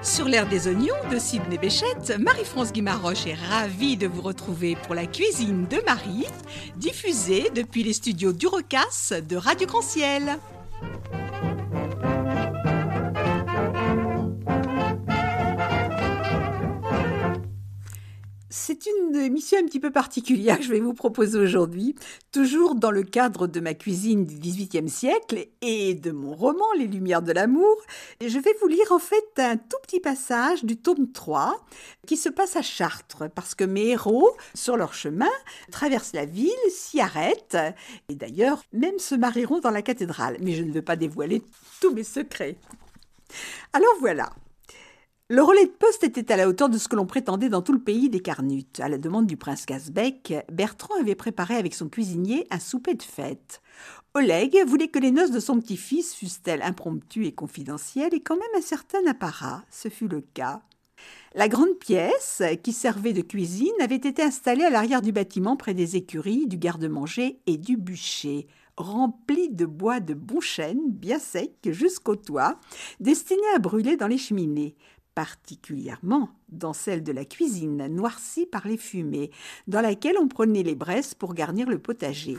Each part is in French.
Sur l'air des oignons de Sydney Béchette, Marie-France Guimaroche est ravie de vous retrouver pour la cuisine de Marie, diffusée depuis les studios du Rocas de Radio Grand-Ciel. C'est une émission un petit peu particulière que je vais vous proposer aujourd'hui, toujours dans le cadre de ma cuisine du XVIIIe siècle et de mon roman Les Lumières de l'amour. Et je vais vous lire en fait un tout petit passage du tome 3 qui se passe à Chartres, parce que mes héros, sur leur chemin, traversent la ville, s'y arrêtent et d'ailleurs même se marieront dans la cathédrale. Mais je ne veux pas dévoiler tous mes secrets. Alors voilà. Le relais de poste était à la hauteur de ce que l'on prétendait dans tout le pays des Carnutes. À la demande du prince Casbec, Bertrand avait préparé avec son cuisinier un souper de fête. Oleg voulait que les noces de son petit-fils fussent-elles impromptues et confidentielles et quand même un certain apparat. Ce fut le cas. La grande pièce, qui servait de cuisine, avait été installée à l'arrière du bâtiment près des écuries, du garde-manger et du bûcher, remplie de bois de bon chêne, bien sec jusqu'au toit, destiné à brûler dans les cheminées, particulièrement dans celle de la cuisine, noircie par les fumées, dans laquelle on prenait les braises pour garnir le potager.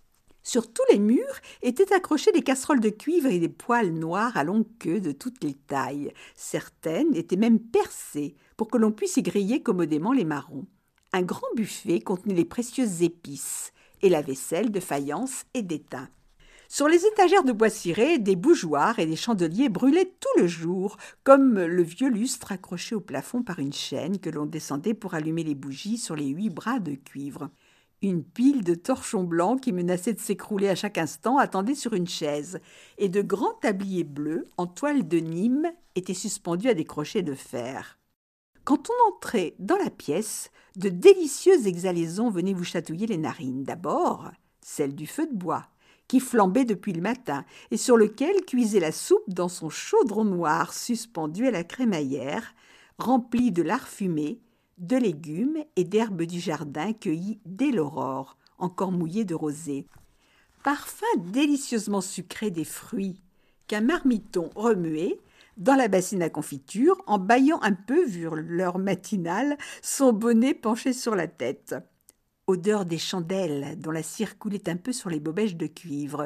Sur tous les murs étaient accrochées des casseroles de cuivre et des poêles noirs à longue queue de toutes les tailles. Certaines étaient même percées pour que l'on puisse y griller commodément les marrons. Un grand buffet contenait les précieuses épices et la vaisselle de faïence et d'étain. Sur les étagères de bois ciré, des bougeoirs et des chandeliers brûlaient tout le jour, comme le vieux lustre accroché au plafond par une chaîne que l'on descendait pour allumer les bougies sur les 8 bras de cuivre. Une pile de torchons blancs qui menaçaient de s'écrouler à chaque instant attendait sur une chaise, et de grands tabliers bleus en toile de Nîmes étaient suspendus à des crochets de fer. Quand on entrait dans la pièce, de délicieuses exhalaisons venaient vous chatouiller les narines. D'abord, celle du feu de bois, qui flambait depuis le matin, et sur lequel cuisait la soupe dans son chaudron noir suspendu à la crémaillère, rempli de lard fumé, de légumes et d'herbes du jardin cueillies dès l'aurore, encore mouillées de rosée. Parfum délicieusement sucré des fruits qu'un marmiton remuait dans la bassine à confiture, en bâillant un peu vu l'heure matinale, son bonnet penché sur la tête. Odeur des chandelles dont la cire coulait un peu sur les bobèches de cuivre,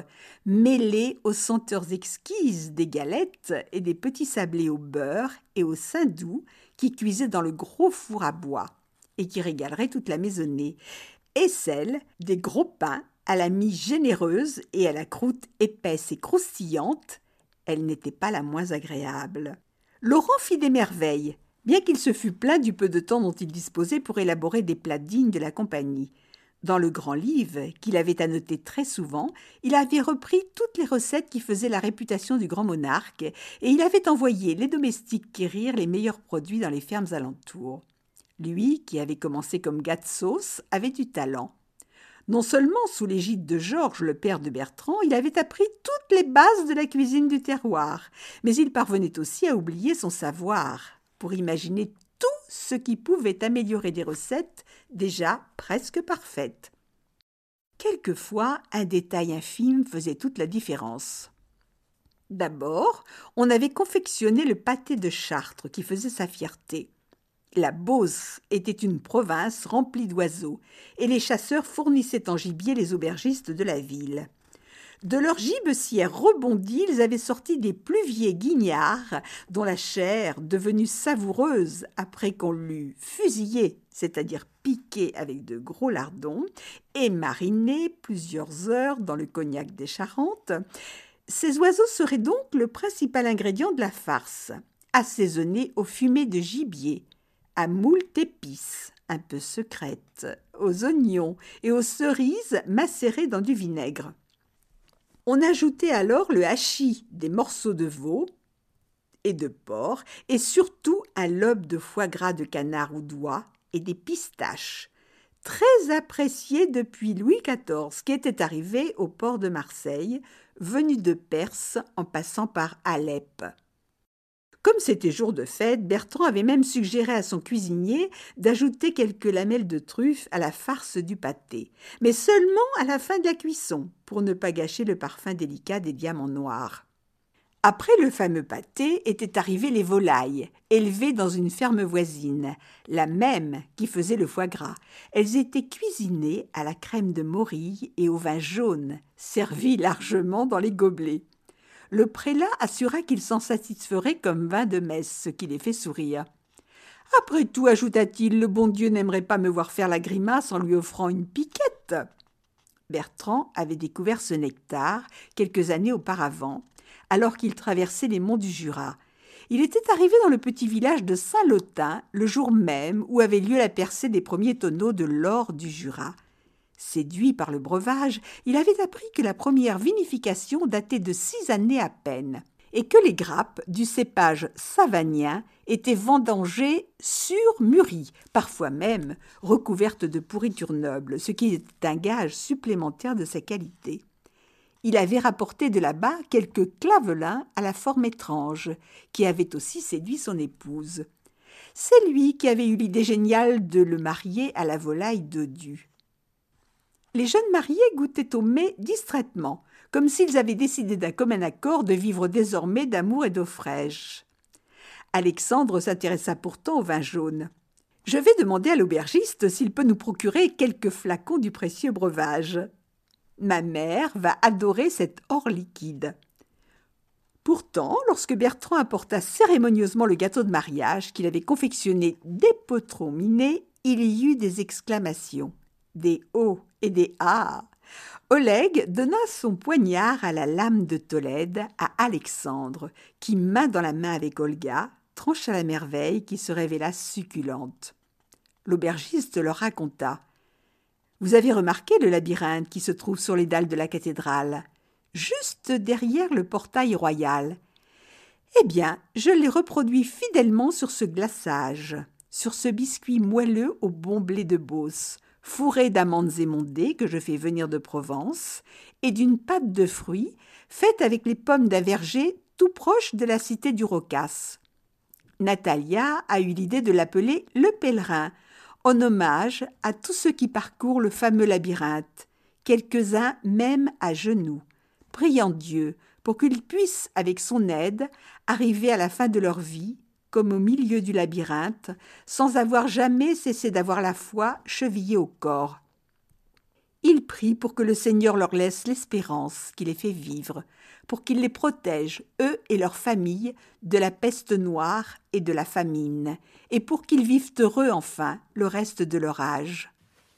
mêlée aux senteurs exquises des galettes et des petits sablés au beurre et au saindoux qui cuisaient dans le gros four à bois et qui régaleraient toute la maisonnée, et celle des gros pains à la mie généreuse et à la croûte épaisse et croustillante. Elle n'était pas la moins agréable. Laurent fit des merveilles, bien qu'il se fût plaint du peu de temps dont il disposait pour élaborer des plats dignes de la compagnie. Dans le grand livre, qu'il avait annoté très souvent, il avait repris toutes les recettes qui faisaient la réputation du grand monarque, et il avait envoyé les domestiques quérir les meilleurs produits dans les fermes alentours. Lui, qui avait commencé comme gars de sauce, avait du talent. Non seulement sous l'égide de Georges, le père de Bertrand, il avait appris toutes les bases de la cuisine du terroir, mais il parvenait aussi à oublier son savoir, pour imaginer tout ce qui pouvait améliorer des recettes déjà presque parfaites. Quelquefois, un détail infime faisait toute la différence. D'abord, on avait confectionné le pâté de Chartres qui faisait sa fierté. La Beauce était une province remplie d'oiseaux, et les chasseurs fournissaient en gibier les aubergistes de la ville. De leurs gibecières rebondies, ils avaient sorti des pluviers guignards, dont la chair, devenue savoureuse après qu'on l'eût fusillée, c'est-à-dire piquée avec de gros lardons, et marinée plusieurs heures dans le cognac des Charentes. Ces oiseaux seraient donc le principal ingrédient de la farce, assaisonnée aux fumées de gibier, à moult épices, un peu secrètes, aux oignons et aux cerises macérées dans du vinaigre. On ajoutait alors le hachis des morceaux de veau et de porc, et surtout un lobe de foie gras de canard ou d'oie et des pistaches, très appréciés depuis Louis XIV, qui était arrivé au port de Marseille, venu de Perse en passant par Alep. Comme c'était jour de fête, Bertrand avait même suggéré à son cuisinier d'ajouter quelques lamelles de truffe à la farce du pâté, mais seulement à la fin de la cuisson, pour ne pas gâcher le parfum délicat des diamants noirs. Après le fameux pâté étaient arrivées les volailles, élevées dans une ferme voisine, la même qui faisait le foie gras. Elles étaient cuisinées à la crème de morille et au vin jaune, servis largement dans les gobelets. Le prélat assura qu'il s'en satisferait comme vin de messe, ce qui les fait sourire. « Après tout, ajouta-t-il, le bon Dieu n'aimerait pas me voir faire la grimace en lui offrant une piquette. » Bertrand avait découvert ce nectar quelques années auparavant, alors qu'il traversait les monts du Jura. Il était arrivé dans le petit village de Saint-Lotin le jour même où avait lieu la percée des premiers tonneaux de l'or du Jura. Séduit par le breuvage, il avait appris que la première vinification datait de 6 années à peine et que les grappes du cépage savagnin étaient vendangées surmûries, parfois même recouvertes de pourriture noble, ce qui était un gage supplémentaire de sa qualité. Il avait rapporté de là-bas quelques clavelins à la forme étrange, qui avaient aussi séduit son épouse. C'est lui qui avait eu l'idée géniale de le marier à la volaille dodue. Les jeunes mariés goûtaient au mets distraitement, comme s'ils avaient décidé d'un commun accord de vivre désormais d'amour et d'eau fraîche. Alexandre s'intéressa pourtant au vin jaune. « Je vais demander à l'aubergiste s'il peut nous procurer quelques flacons du précieux breuvage. Ma mère va adorer cet or liquide. » Pourtant, lorsque Bertrand apporta cérémonieusement le gâteau de mariage qu'il avait confectionné des potrons minés, il y eut des exclamations, des « oh » et des « ah ». Oleg donna son poignard à la lame de Tolède à Alexandre, qui, main dans la main avec Olga, trancha la merveille qui se révéla succulente. L'aubergiste leur raconta. « Vous avez remarqué le labyrinthe qui se trouve sur les dalles de la cathédrale, juste derrière le portail royal. Eh bien, je l'ai reproduit fidèlement sur ce glaçage, sur ce biscuit moelleux au bon blé de Beauce, fourré d'amandes émondées que je fais venir de Provence, et d'une pâte de fruits faite avec les pommes d'un verger tout proche de la cité du Rocas. Natalia a eu l'idée de l'appeler le pèlerin, en hommage à tous ceux qui parcourent le fameux labyrinthe, quelques-uns même à genoux, priant Dieu pour qu'il puisse, avec son aide, arriver à la fin de leur vie, comme au milieu du labyrinthe, sans avoir jamais cessé d'avoir la foi chevillée au corps. Il prie pour que le Seigneur leur laisse l'espérance qui les fait vivre, pour qu'il les protège, eux et leurs familles, de la peste noire et de la famine, et pour qu'ils vivent heureux enfin le reste de leur âge.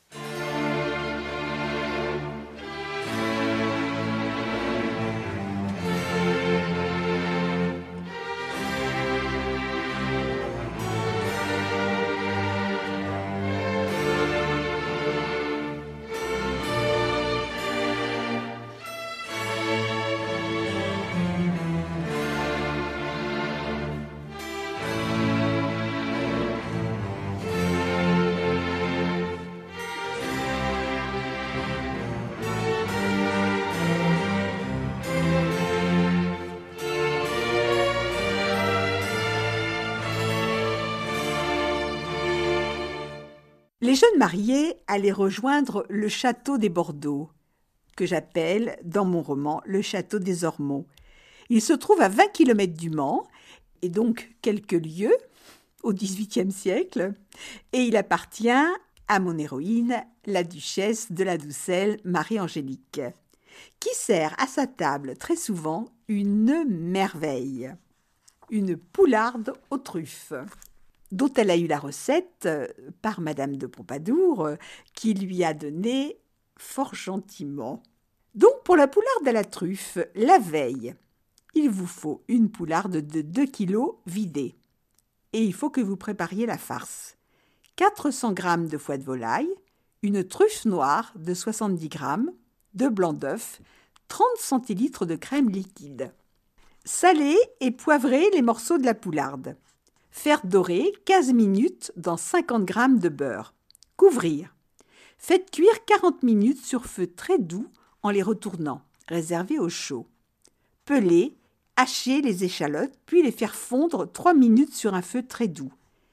Les jeunes mariés allaient rejoindre le château des Bordeaux, que j'appelle, dans mon roman, le château des Ormeaux. Il se trouve à 20 kilomètres du Mans, et donc quelques lieues, au XVIIIe siècle, et il appartient à mon héroïne, la duchesse de la Doucelle, Marie-Angélique, qui sert à sa table très souvent une merveille, une poularde aux truffes, dont elle a eu la recette par Madame de Pompadour, qui lui a donné fort gentiment. Donc, pour la poularde à la truffe, la veille, il vous faut une poularde de 2 kilos vidée. Et il faut que vous prépariez la farce. 400 g de foie de volaille, une truffe noire de 70 g, 2 blancs d'œufs, 30 centilitres de crème liquide. Salez et poivrez les morceaux de la poularde. Faire dorer 15 minutes dans 50 g de beurre. Couvrir. Faites cuire 40 minutes sur feu très doux en les retournant. Réservez au chaud. Peler, hacher les échalotes, puis les faire fondre 3 minutes sur un feu très doux.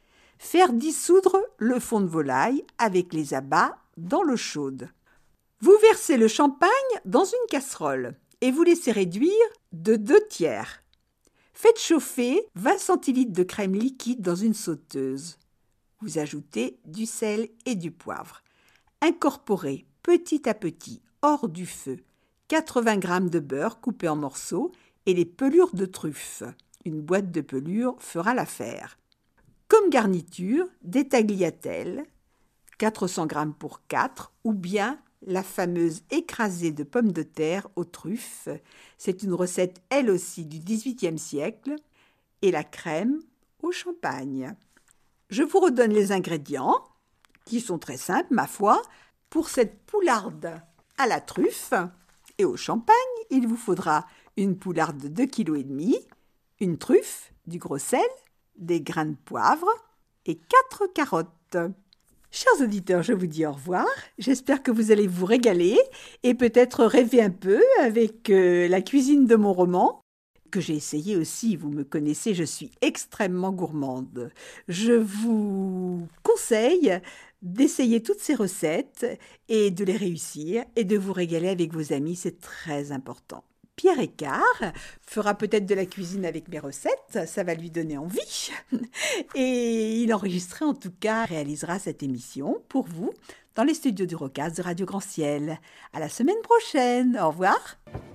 Faire dissoudre le fond de volaille avec les abats dans l'eau chaude. Vous versez le champagne dans une casserole et vous laissez réduire de 2 tiers. Faites chauffer 20 centilitres de crème liquide dans une sauteuse. Vous ajoutez du sel et du poivre. Incorporez petit à petit, hors du feu, 80 g de beurre coupé en morceaux et les pelures de truffe. Une boîte de pelures fera l'affaire. Comme garniture, des tagliatelles, 400 g pour 4, ou bien la fameuse écrasée de pommes de terre aux truffes. C'est une recette, elle aussi, du XVIIIe siècle. Et la crème au champagne. Je vous redonne les ingrédients, qui sont très simples, ma foi. Pour cette poularde à la truffe et au champagne, il vous faudra une poularde de 2,5 kg, une truffe, du gros sel, des grains de poivre et 4 carottes. Chers auditeurs, je vous dis au revoir. J'espère que vous allez vous régaler et peut-être rêver un peu avec la cuisine de mon roman, que j'ai essayé aussi. Vous me connaissez, je suis extrêmement gourmande. Je vous conseille d'essayer toutes ces recettes et de les réussir et de vous régaler avec vos amis, c'est très important. Pierre Écart fera peut-être de la cuisine avec mes recettes, ça va lui donner envie. Et il enregistrerait en tout cas, réalisera cette émission pour vous dans les studios du Rocaz de Radio Grand Ciel. À la semaine prochaine, au revoir.